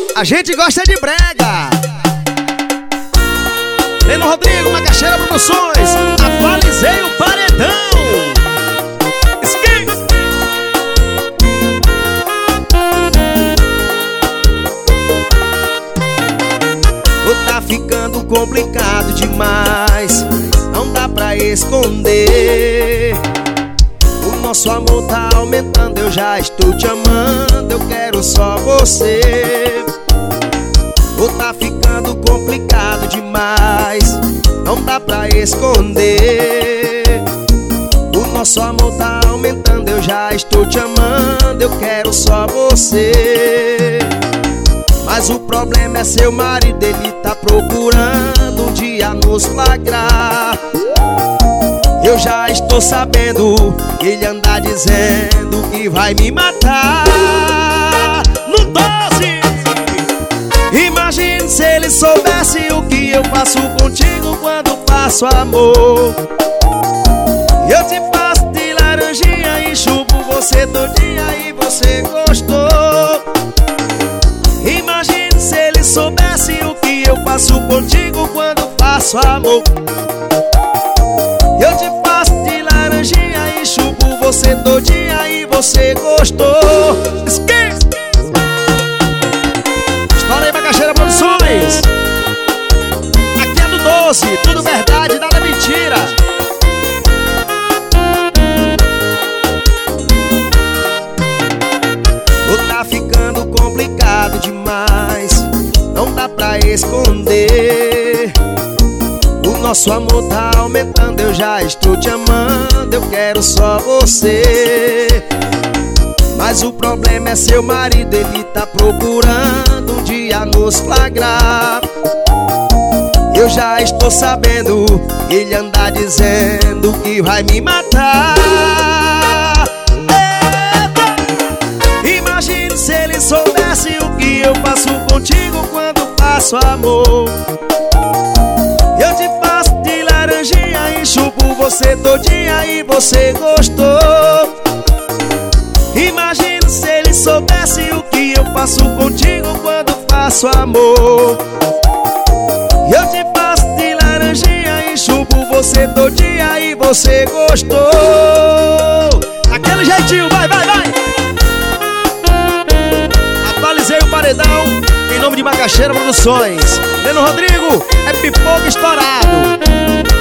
A gente gosta de brega. Leno Rodrigo, Macaxeira Produções. Atualizei o paredão. Skin. Tá ficando complicado demais, não dá pra esconder. O nosso amor tá aumentando, eu já estou te amando, eu quero só você. Tá ficando complicado demais, não dá pra esconder. O nosso amor tá aumentando, eu já estou te amando, eu quero só você. Mas o problema é seu marido, ele tá procurando um dia nos flagrar. Eu já estou sabendo, ele anda dizendo que vai me matar. No 12. Imagine se ele soubesse o que eu faço contigo quando faço amor. Eu te faço de laranjinha e chupo você todinha e você gostou. Imagine se ele soubesse o que eu faço contigo quando faço amor. Eu te faço de laranjinha e chupo você todinha e você gostou. Estoura aí, Macaxeira Produções. Aqui é do 12, tudo verdade, nada mentira. Tá ficando complicado demais, não dá pra esconder. O nosso amor tá aumentando, eu já estou te amando, eu quero só você. Mas o problema é seu marido, ele tá procurando um dia nos flagrar. Eu já estou sabendo, ele anda dizendo que vai me matar. Imagine se ele soubesse o que eu faço contigo quando faço amor. Eu te faço de laranjinha e chupo você todinha e você gostou. Imagine se ele soubesse o que eu faço contigo quando faço amor. Eu te faço de laranjinha e chupo você todinha e você gostou. Aquele jeitinho, vai, vai, vai. Atualizei o paredão em nome de Macaxeira Produções. Leno Rodrigo, é pipoca estourado.